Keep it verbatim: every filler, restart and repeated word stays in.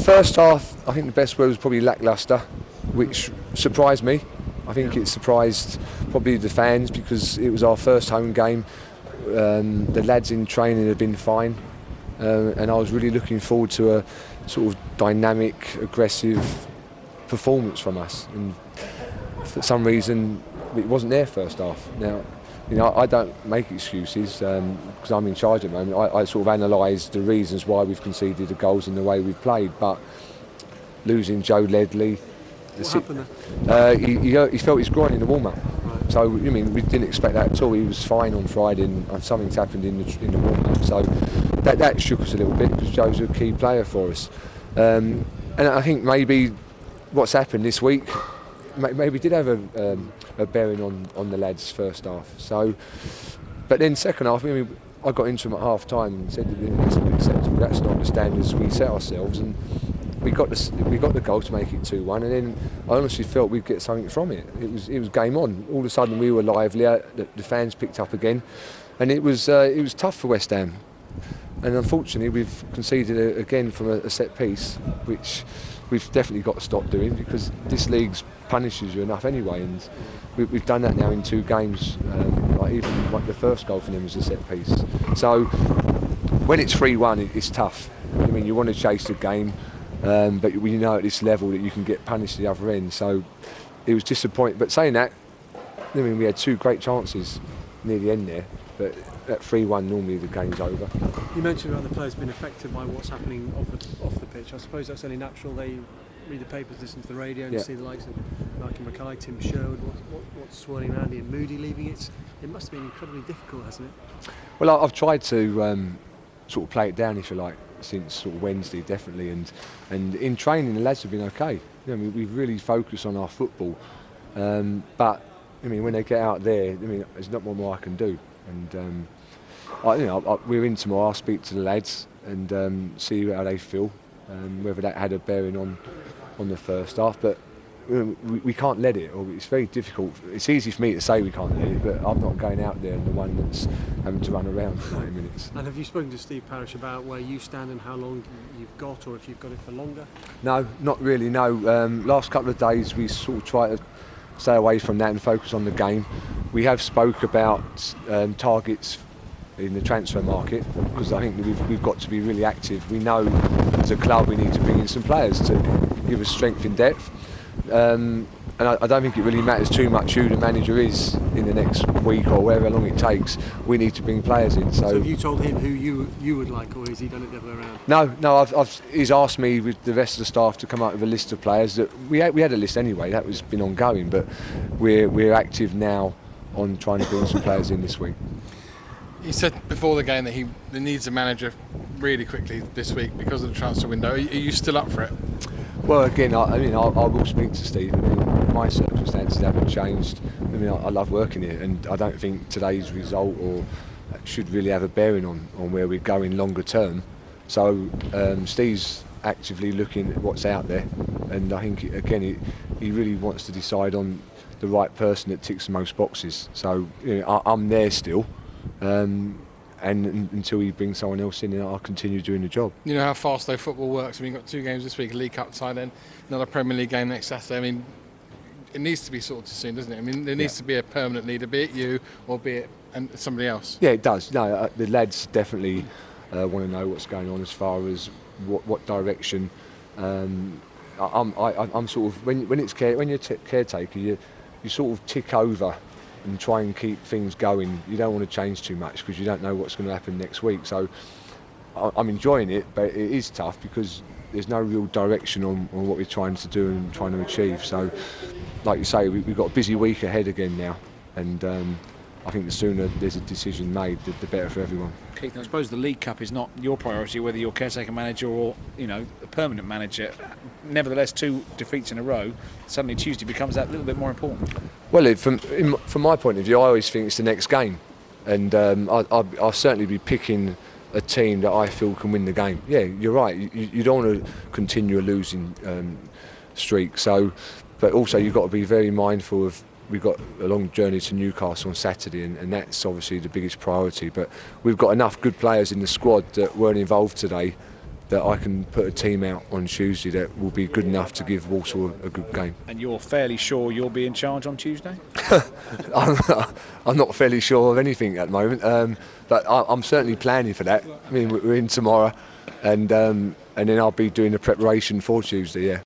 First half, I think the best word was probably lacklustre, which surprised me. I think it surprised probably the fans because it was our first home game. Um, the lads in training had been fine, uh, and I was really looking forward to a sort of dynamic, aggressive performance from us. And for some reason, it wasn't there first half. Now, you know, I don't make excuses because um, I'm in charge at the moment. I, I sort of analyse the reasons why we've conceded the goals in the way we've played. But losing Joe Ledley, what happened there? Uh, he, he, he felt his groin in the warm-up. Right. So, I mean, we didn't expect that at all. He was fine on Friday, and something's happened in the in the warm-up. So that that shook us a little bit because Joe's a key player for us. Um, and I think maybe what's happened this week maybe did have a, um, a bearing on, on the lads first half. So, but then second half, I mean, I got into them at half time and said that it's unacceptable. That's not the standards we set ourselves, and we got the we got the goal to make it two one. And then I honestly felt we'd get something from it. It was it was game on. All of a sudden we were livelier. The, the fans picked up again, and it was uh, it was tough for West Ham. And unfortunately, we've conceded a, again from a, a set piece, which we've definitely got to stop doing because this league punishes you enough anyway, and we, we've done that now in two games. Um, like even like the first goal for them was a set piece. So when it's three one, it, it's tough. I mean, you want to chase the game, um, but we know at this level that you can get punished at the other end. So it was disappointing. But saying that, I mean, we had two great chances near the end there, but at three one, normally the game's over. You mentioned about the players being affected by what's happening off the, off the pitch. I suppose that's only natural. They read the papers, listen to the radio, and yeah. see the likes of Malcolm Mackay, Tim Sherwood, what, what, what's swirling around, and Moody leaving it. It must have been incredibly difficult, hasn't it? Well, I've tried to um, sort of play it down, if you like, since sort of Wednesday, definitely. And and in training, the lads have been okay. You know, we've really focused on our football. Um, but I mean, when they get out there, I mean, there's not more, more I can do. And um, I, you know, I, we're in tomorrow. I'll speak to the lads and um, see how they feel, um, whether that had a bearing on on the first half. But you know, we, we can't let it. Or it's very difficult. It's easy for me to say we can't let it, but I'm not going out there and the one that's having to run around for ninety minutes. And have you spoken to Steve Parish about where you stand and how long you've got, or if you've got it for longer? No, not really. No. Um, last couple of days we sort of try to stay away from that and focus on the game. We have spoke about um, targets in the transfer market because I think we've, we've got to be really active. We know as a club we need to bring in some players to give us strength in depth, um, and I, I don't think it really matters too much who the manager is in the next week or however long it takes. We need to bring players in. So, so have you told him who you you would like, or has he done it the other way around? No, no. I've, I've, he's asked me with the rest of the staff to come up with a list of players that we had, we had a list anyway. That was been ongoing, but we're we're active now on trying to bring some players in this week. He said before the game that he needs a manager really quickly this week because of the transfer window. Are you still up for it? Well, again, I, I mean, I, I will speak to Steve. I mean, my circumstances haven't changed. I mean, I, I love working here, and I don't think today's result or should really have a bearing on, on where we're going longer term. So um, Steve's actively looking at what's out there, and I think again, he, he really wants to decide on the right person that ticks the most boxes. So you know, I, I'm there still. Um, and, and until he brings someone else in, I'll continue doing the job. You know how fast though football works. I mean, you've got two games this week, a League Cup tie, then another Premier League game next Saturday. I mean, it needs to be sorted soon, doesn't it? I mean, there needs yeah. to be a permanent leader, be it you or be it and somebody else. Yeah, it does. No, uh, the lads definitely uh, want to know what's going on as far as what, what direction. Um, I, I'm, I, I'm sort of when when it's care, when you're t- caretaker, you you sort of tick over and try and keep things going. You don't want to change too much because you don't know what's going to happen next week. So I'm enjoying it, but it is tough because there's no real direction on, on what we're trying to do and trying to achieve. So, like you say, we, we've got a busy week ahead again now, and um, I think the sooner there's a decision made, the, the better for everyone. Keith, I suppose the League Cup is not your priority, whether you're caretaker manager or you know a permanent manager. Nevertheless, two defeats in a row, suddenly Tuesday becomes that little bit more important. Well, it, from in, from my point of view, I always think it's the next game, and um, I, I'll, I'll certainly be picking a team that I feel can win the game. Yeah, you're right. You, you don't want to continue a losing um, streak. So, but also you've got to be very mindful of. We've got a long journey to Newcastle on Saturday, and, and that's obviously the biggest priority. But we've got enough good players in the squad that weren't involved today that I can put a team out on Tuesday that will be good enough to give Walsall a, a good game. And you're fairly sure you'll be in charge on Tuesday? I'm, I'm not fairly sure of anything at the moment, um, but I, I'm certainly planning for that. I mean, we're in tomorrow, and um, and then I'll be doing the preparation for Tuesday. Yeah.